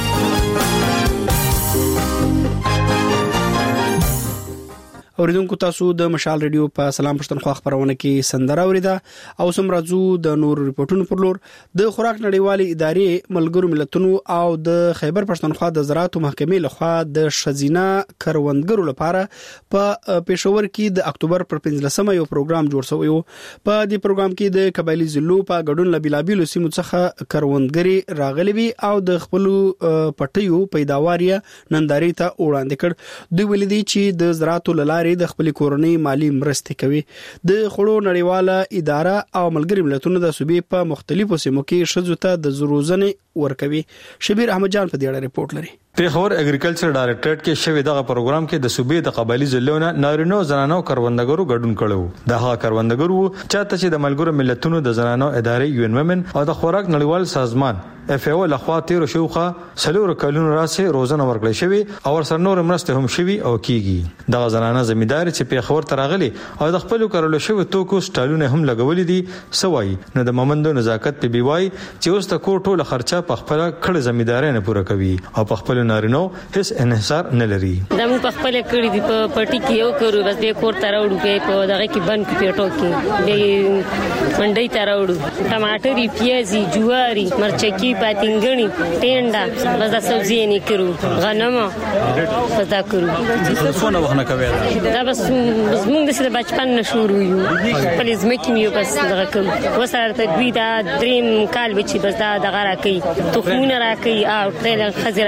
اوریدونکو تاسو د مشال ریډیو په سلام پښتونخوا خبرونه کې سندره اوریدا او سم راځو د نور ریپورتونو پر لور د خوراک نړیوالې ادارې ملګرو ملتونو او د خیبر پښتونخوا د زراعت محکمې لخوا د شزینه کروندګرو لپاره په پېښور کې د اکتوبر پر پنځلسمه یو پروګرام جوړ شوی و په دې پروګرام کې د قبایلی ضلعو په ګډون لبیلابیلو سیمو څخه کروندګري راغلي وي او د خپل پټیو پیداواري ننداري ته وړاندې کړ دوی ولیدي چې د زراعت لاره د خپل کورنۍ مالی مرستې کوي د خړو نړیواله اداره او ملګری ملتونو د صوبې په مختلفو سیمو کې شذو ته د زروزنې ورکوي شبیر احمد جان په دې اړه ریپورت لري
پیښور اګریکلچر ډایریکټریټ کې شوی دغه پروګرام کې د صوبې د قبایلی ضلعونو نارینو زنانو کروندګرو ګډون کړو د هغه کروندګرو چاته چې د ملګرو ملتونو د زنانو ادارې یو ان ومن او د خوراک نړیوال سازمان اف ای او لخوا تیر شوخه سلور کلونو راسه روزنه ورکړل شوی او ورسره نور مرسته هم شوی او کیږي دغه زنانه زمیندار چې پیښور ترغلي او د خپل کارولو شوی توکو سټالونه هم لګولې دي سوای نو د مومندو نزاکت په بیوای چې اوس د کوټو له خرچه په خپل کړه زمینداري نه پوره کوي او په خپل نارینو هیڅ انحصار نه لري
دا موږ په خپل کړي دي په پټي کې یو کړو بس د کور تراوړو په دغه کې بند کې پیټو کې د منډي تراوړو ټماټري پیازي جواري مرچکی پاتینګنی ټینډا بس د سبزی نه کړو غنم بس دا کړو
څونه وخت نه کوي
دا بس موږ د بچپن نه شروع یو خپل زمکې یو بس دغه کوم وسره ته دوی دا دریم کال وچی بس دا دغه راکې تخمونه راکې او تل خزرازي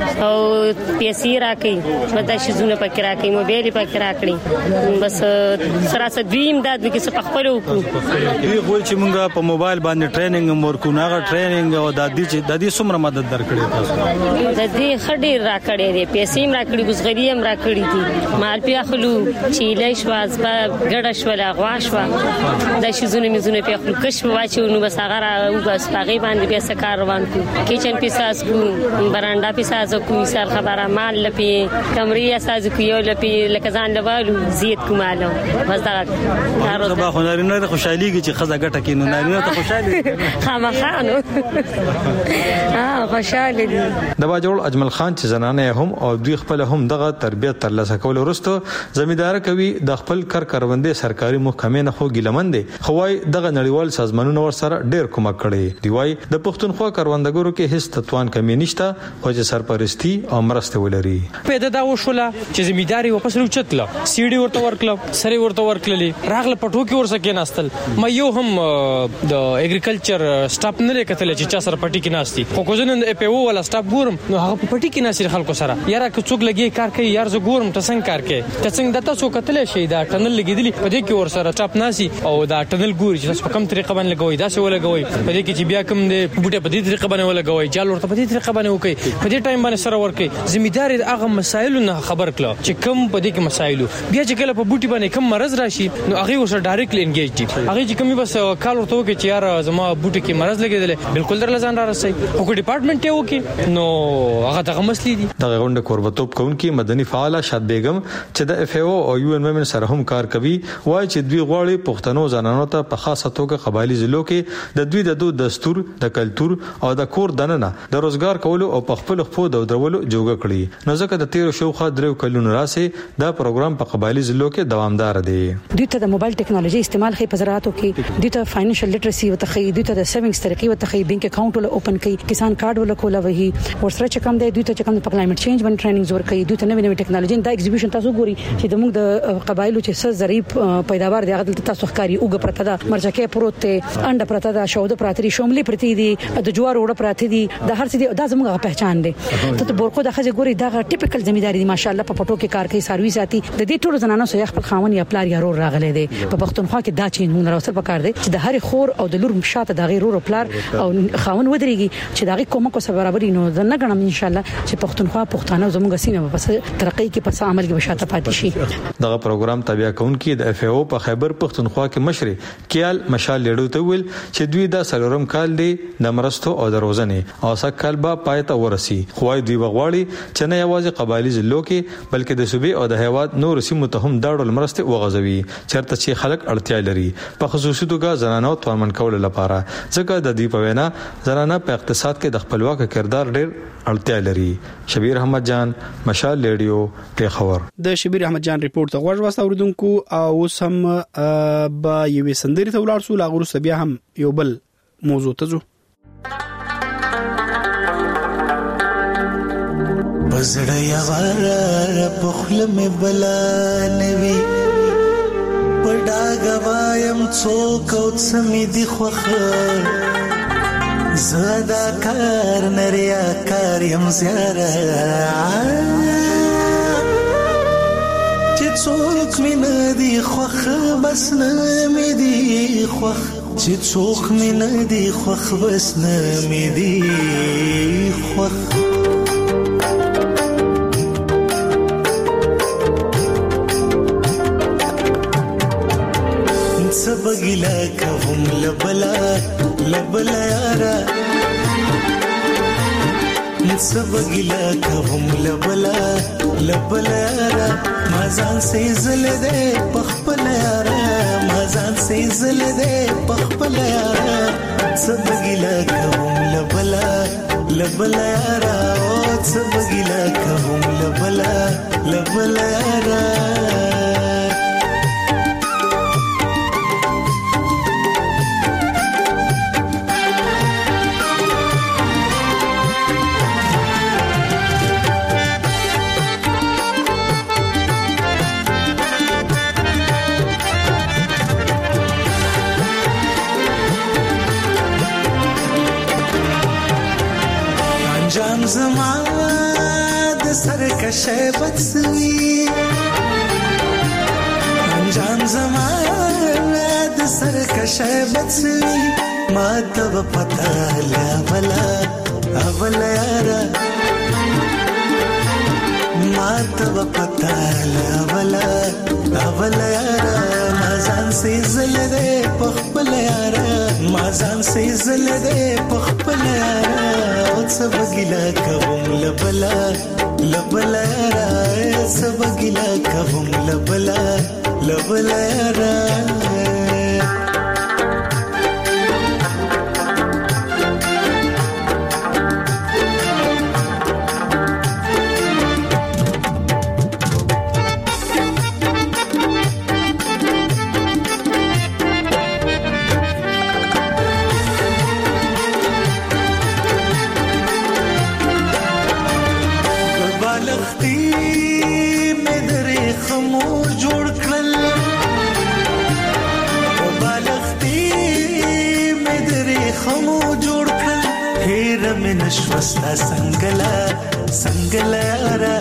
او پیسې راکې مدا شزونه پکې راکې موبایل پکې راکړي بس سره سدوی امداد وکي څه خپل وکړو
دوی غوړي چې موږ په موبایل باندې ټریننګ ورکو ناغه ټریننګ او د دې چې د دې څومره مدد درکړي تاسو
د دې خډې راکړي دي پیسې هم راکړي ګزغری هم راکړي دي مال په خلو چې لیش واز په ګډه شو لا غواښوا د شزونه مزونه په خلو کښ واچو نو بس هغه او بس هغه باندې به سکار روان کو کچن پیساس کو برانډا پیساس کو سر خبره مال لپی کمرې اساس کو یو لپی لکه ځان لوالو زیات کومالو بس دا
کارو صباح خناري نه خوشاليږي چې خزه ګټه کینو نه ته خوشاله
خامخانو ها خوشاله دي
د باجوړ اجمل خان چې زنانه هم او دوی خپل هم دغه تربيت ترلاسه کول وروسته زمیدار کوي د خپل کار کاروندې سرکاري محکمې نه خو ګلمن دي خوای دغه نړیوال سازمانونو ور سره ډېر کومک کړي دی وای د پښتونخوا کاروندګرو کې هیڅ تطوان کمی نشته خو چې سرپرستی او مرسته ولري
پیدا دا وشوله چې زمیداری واپس لوچتله سیډي ورته ورکړه سری ورته ورکړلې راغله پټو کې ورسه کې ناستل مې یو هم د اګریکلچر سټاپ نه لکتل چې چا سره پټی کې ناشتي خو کوزنن اف او ولا سټاپ ګورم نو هغه پټی کې ناشتي خلکو سره یاره که څوک لګي کار کوي یار ز ګورم تاسو کار کوي تاسو دته څوک کتل شي دا ټنل لګیدلی په دې کې ور سره سټاپ ناشي او دا ټنل ګوري چې په کوم طریقه باندې لګوي دا څه ولګوي په دې کې چې بیا کوم دې بوټه په دې طریقه باندې ولګوي جال ورته په دې طریقه باندې وکي په دې ټایم باندې سره ورکي ذمہدار هغه مسایل نه خبر کړه چې کوم په دې کې مسایل بیا چې کله په بوټي باندې کوم مرز راشي نو هغه ورسره ډایرکټلی انګیج دي هغه چې کومي بس کال ورته وکي چې یار زما بوټي کې مرز لګیدل بالکل در لزان را رسي خو ډپارټمنټ یې وکي نو هغه دغه مسلې دي
دغه غونډه قربتوب کوونکی مدني فعال شاد بیگم چې د اف او او یو ان ومن سره هم کار کوي وایي چې دوی غواړي پښتنو زنانو ته په خاصه توګه قبایلی ضلعو کې د دوی د دود دستور د کلچر او د کور دننه د روزګار کولو او په خپل خپل د درولو جوګه کړی نو ځکه د تیر شوخه درو کلونو راسه دا پروګرام په قبایلی ضلعو کې دوامدار دی
دوی ته د موبایل ټکنالوژي استعمال خې په زراعتو کې دوی ته فاینانشل لیټرسي او تخې دوی ته د سیوینګز طریقې او تخې بانک اکاونټ ول اوپن کړي کسان کارت ول کوله وهي ورسره چې کوم دی دوی ته چې کوم په کلایمټ چینج باندې ټریننګز ورکړي دوی ته نوې نوې ټکنالوژي دا ایگزیبیشن تاسو ګوري چې د موږ د قبایلو چې څه ظریف پیداوار دی هغه تاسو ښکاری اوګه پرته دا مرچکه پروت ته انډه پرته دا شوده پراتري شوملي پرتی دي د جوار وړه پراته دي د هر څه دا زموږه پہچان دي ته بورخو د خځه ګوري دا ټیپیکل ځمیداري دي ماشاءالله په پټو کې کار کوي سروي ساتي د دې ټولو زنانو سره خپل خاون یا پلار یا رور راغلي دي په پښتونخوا کې دا چې موږ راوصل پکار دي چې د هر خور او د لور مشاته د غیر رور او پلار او خاون ودرېږي چې دا غي کومه کو سره برابرۍ نو نه غنم ان شاء الله چې پښتونخوا پښتانه زموږ سیمه په ترقۍ کې په عمل کې بشاته پاتې شي
دغه پروګرام تابع کونکي د اف او په خیبر پښتونخوا کې مشري کیال مشال لیډو ته ویل چې دوی د سلورم کال دی د مرستو او د روزنې او سکل با پایته ورسي خوای دوی وغواړي چې نه یوازې قبایلی ضلعو کې بلکې د صوبې او د هیواد نور سیمو ته هم داړل مرسته وغځوي چرته چې خلک اړتیا لري په خصوصي توګه زنانو تومن کول لپاره ځکه د دې په وینا زنانه په اقتصاد کې د خپلواک کردار ډېر اړتیا لري شبیر احمد جان مشال لیډیو په خبر
د شبیر احمد جان ریپورت غوښ واسه اوریدونکو او سم با یوې سندري ته ولاړ سو لاغورو بیا هم یو بل موضوع ته ځو
بزړه یوار په خپل مې بلا نوي پډا غوایم څوک او سمې دی خوخه زدا کار نریا کار یم زیاره چې څوک مې نه دی خوخه بس نه مې دی خوخه چې څوک مې نه دی خوخه بس نه مې دی خوخه سبګلا کوم لبلا لبلا یارا سبګلا کوم لبلا لبلا یارا مازان سي زل دې پخپل یارا مازان سي زل دې پخپل یارا سبګلا کوم لبلا لبلا یارا او سبګلا کوم لبلا لبلا یارا جام زمان سرکشه بدسوی انجام زمان د سرکشه بدسوی ما ته پتا لا بلا اولا یارا ما ته پتا لا بلا اولا یارا ما ځان سي زل دې پخپل یارا ما ځان سي زل دې پخپل یارا او څه بګلا کوم لبلا لبلا یارا څه بګلا کوم لبلا لبلا یارا نشوستا سنگلا سنگلا یارا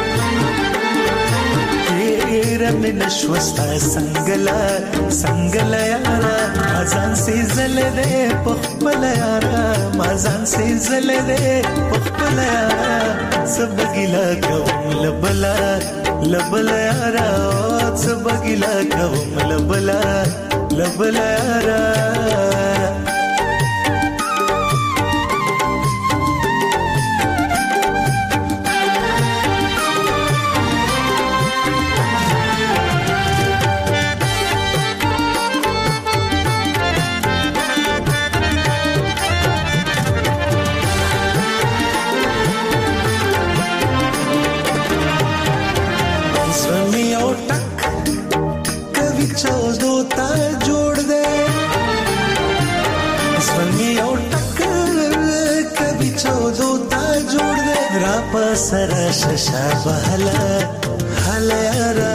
تیرا میں نشوستا سنگلا سنگلا یارا مازان سی زل دے پخپل یارا مازان سی زل دے پخپل یارا سب گلا کوم لبلا لبلا یارا سب گلا کوم لبلا لبلا یارا سرا ششا بهلا هلا یارا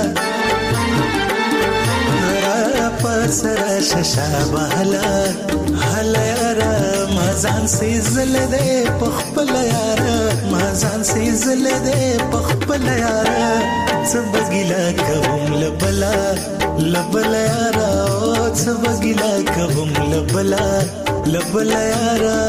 را پسرا ششا بهلا هلا یارا مازان سي زل دې پخپل یارا مازان سي زل دې پخپل یارا سبګلا کوم لبلا لبلا یارا سبګلا کوم لبلا لبلا یارا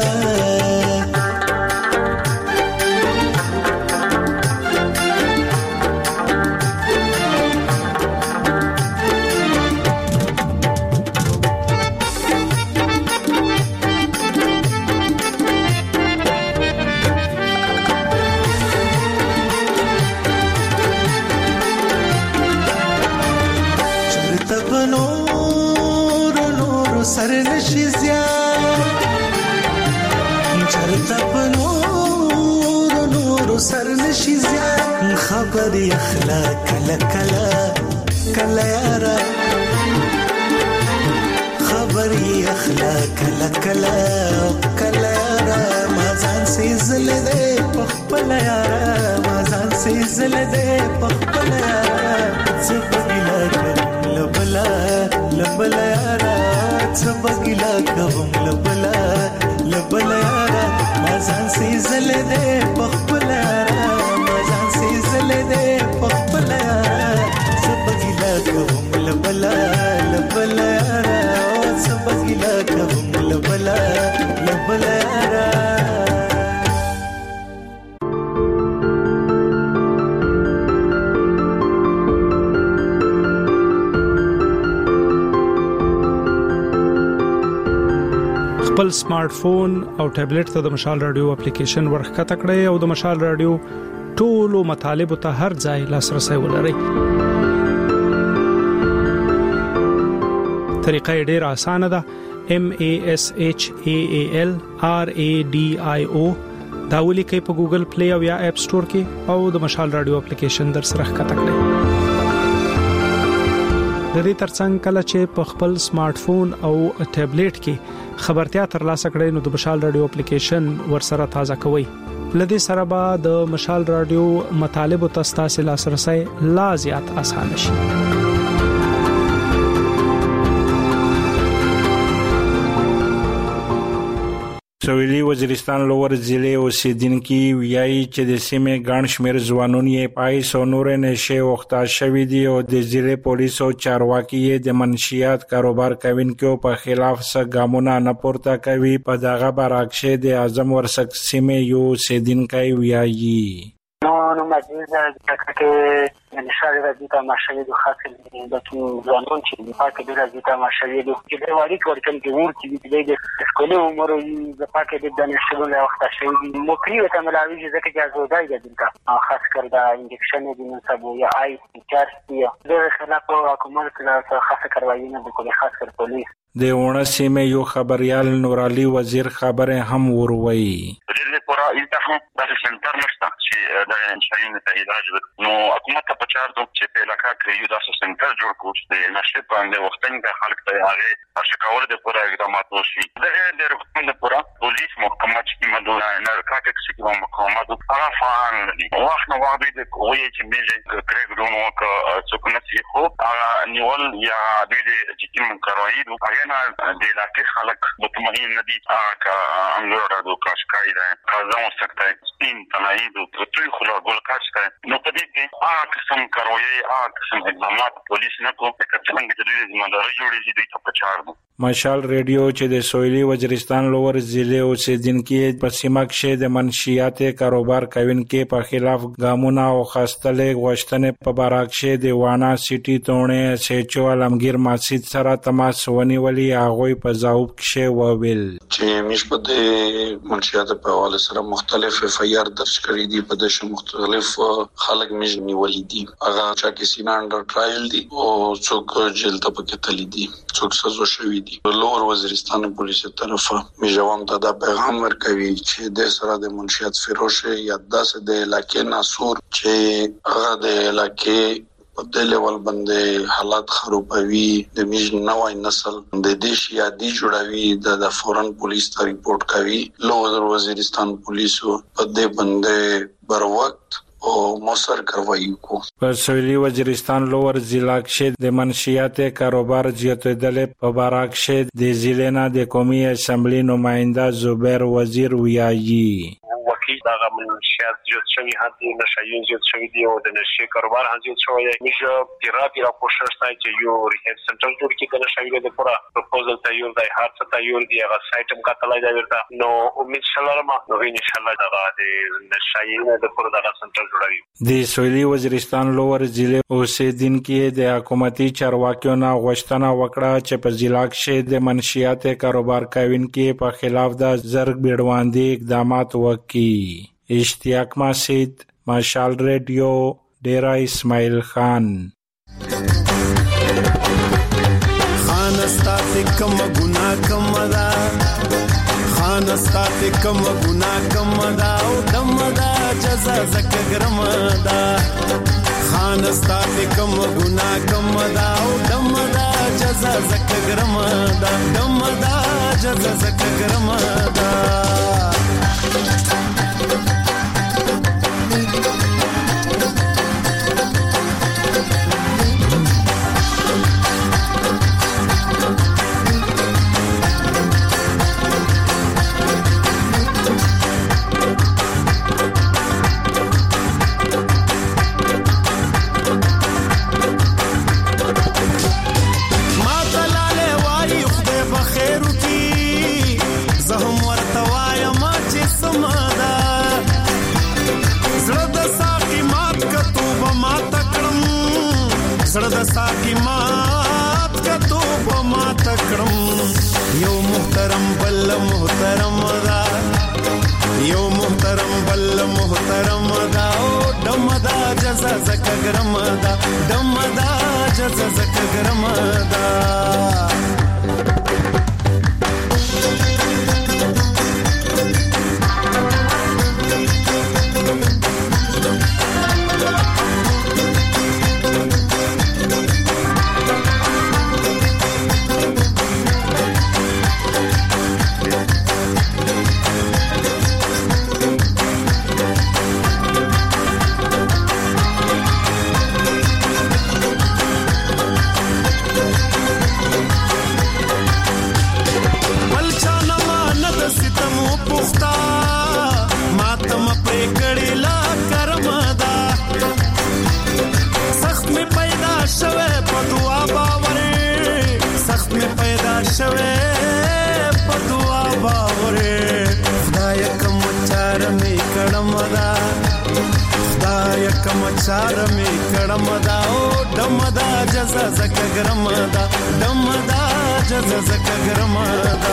خبري اخلاق كلا كلا كلا يارا خبري اخلاق كلا كلا كلا يارا ما ځان سي زل دې پخپل یارا ما ځان سي زل دې پخپل یارا سبګلا کوم لبلا لبلا یارا سبګلا کوم لبلا لبلا یارا ما ځان سي زل دې پخپل یارا دے پخپل سبګلا کوم لبلا لبلا یارا سبګلا کوم لبلا لبلا یارا
خپل سمارټ فون او ټابلیټ ته د مشال رادیو اپلیکیشن ورخه تکړه او د مشال رادیو ټولو مطالب ته هر ځای لاسرسي ولري. طریقه ډیره اسانه ده. M A S H A A L R A D I O دا ولیکئ په ګوګل پلی او یا اپ سٹور کې او د مشال رادیو اپلیکیشن در سره ښکته کړئ. د دې ترڅنګ کله چې په خپل سمارټ فون او ټابلیټ کې خبرتیا ترلاسه کړئ نو د مشال رادیو اپلیکیشن ورسره تازه کوئ. لدې سره به د مشال رادیو مطالب او تاسو لاسرسي لا زیات آسان شي.
سویلي وزیرستان لوور ضلع اوسیدونکي ویایي چې د سیمې ګڼ شمېر ځوانان یې پایس او نور نشې وخته شوي دي او د ضلع پولیسو چارواکي یې د منشیات کاروبار کوونکو په خلاف څه ګامونه نه پورته کوي. په دغه برعکس د اعظم ورسک سیمې یو اوسیدونکی ویایي
No, no me ayuda, ya que el شارع راځي ماشوي د خاصه د ځوانون چې په پاکه د راځي ماشوي د چې د وړي ورکل کې ورته د سکولو عمر د پاکه د دانشګو له وخت شوی مو کړی ته ملاوي چې ځکه چې زودای د دلته خاص کر د انجکشن د منصبو یا آی چارسي د خلاف حکومت له خاصه کاروایی نه د خاص کر پولیس
د ونه سیمې یو خبريال نورالي وزیر خبره هم وروي
د پورا التهم د سنټر نشته چې د انشاءین ته علاج نو حکومت په چار دوه چې په علاقه کې یو داسې سنټر جوړ کړو د نشه باندې وختن د خلک ته هغه اشکاور د پورا اقدامات وشي دغه د حکومت د پورا پولیس محکمه چې مدونه نارکاټکس کې محکمه هغه فعال دي واخ نو واغ د کوی چې میږي کرګرونو کا څوک نه سي خو هغه نیول یا د چې کوم کاروایی د علاقې خلک مطمئن نه دي کا انګور د کاشکای ده کازم سکتای سپین تناید او ټول خلا ګل کاشکای نو په دې کې هغه قسم کاروایی هغه قسم اقدامات پولیس نه کوي چې څنګه د دې ځمنداري جوړېږي دوی ته پچار دي.
مشال ریډیو چې د سویلي وزیرستان لوور ضلع اوسیدونکي په سیمه کې د منشیات کاروبار کوونکو په خلاف ګامونه او خاصتلې غوښتنې په برعکس د وانا سټي تونه سېچو علمگیر مسجد سره تماس ونیولي هغه په ځواب کې وویل
چې موږ په دې منشیات په حواله سره مختلف اف ای آر درج کړی دي په دې مختلف خلک موږ نیولې دي هغه چې سینا انډر ټرایل دي او څوک جیل ته پکې تللی دي څوک سزا شوی دي. لوور وزیرستان پولیس طرفه میجوام ته دا پیغام ورکوي چې د سره د منشیات فروش یا داسې د علاقې ناسور چې هغه د علاقې په د لیول باندې حالات خرابوي د میج نوای نسل د دیش یادي جوړوي د فورن پولیس ته ریپورت کوي. لوور وزیرستان پولیسو په دې باندې بر وخت او موثر کاروایی کو.
په سویلي وزیرستان لوور ضلع کې د منشیات کاروبار زیاتېدل په برعکس د ضلع نه د قومي اسمبلی نماینده زبیر وزیر ویایي
وکیل دغه منشیات زیات شوی هدي نشایي زیات شوی دی او د نشي کاروبار هم زیات شوی دی. موږ پیرا پیرا کوشش کوي چې یو ریهاب سنټر جوړ کړي د نشایي د پورا پروپوزل تیار دی هر څه تیار دی هغه سایت هم کاتلای دی ورته نو امید شلره ما نو ان شاء الله دغه د نشایي د پورا دغه سنټر
د سویلي وزیرستان لوور ضلع اوسیدونکي د حکومتي چارواکیو نه غوښتنه وکړه چې په ضلع کې د منشیات کاروبار کوونکو په خلاف د زرګ بیړواندي اقدامات وکړي. اشتیاق مسجد مشال ریډیو ډیرا اسماعیل خان.
خانستا کم ګنا کم دا خانستا کم ګنا کم دا او دم دا جزا زک ګرم دا خانستا کم ګنا کم دا او دم دا جزا زک ګرم دا دم دا جزا زک ګرم دا زړه د ساقي مات کتو په ما تکړم یو محترم بل محترم دا یو محترم بل محترم دا او دم دا جزا زک ګرم دا دم دا جزا زک ګرم دا کم چار می کړم دا او دم دا جزا زکه ګرم دا دم دا جزا زکه ګرم دا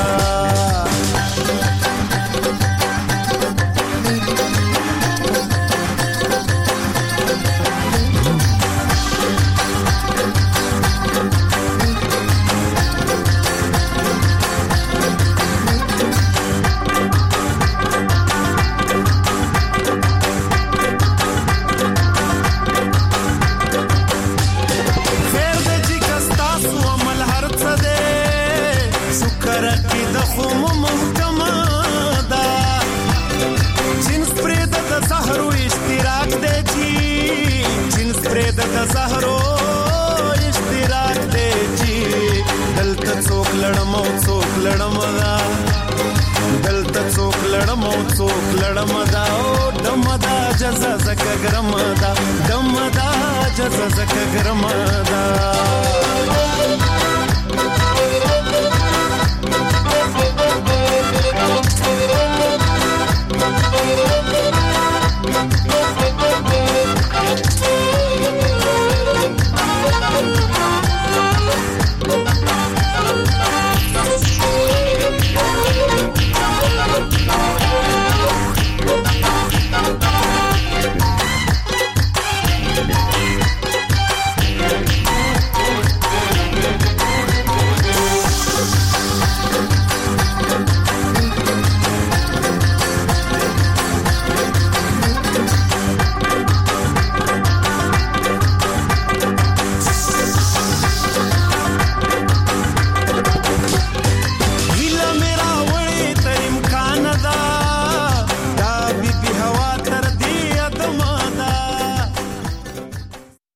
زهرو اشتراک دی جی دلته څوک لړم او څوک لړم دا دلته څوک لړم او څوک لړم دا او دم دا جزا زکه ګرم دا دم دا جزا زکه ګرم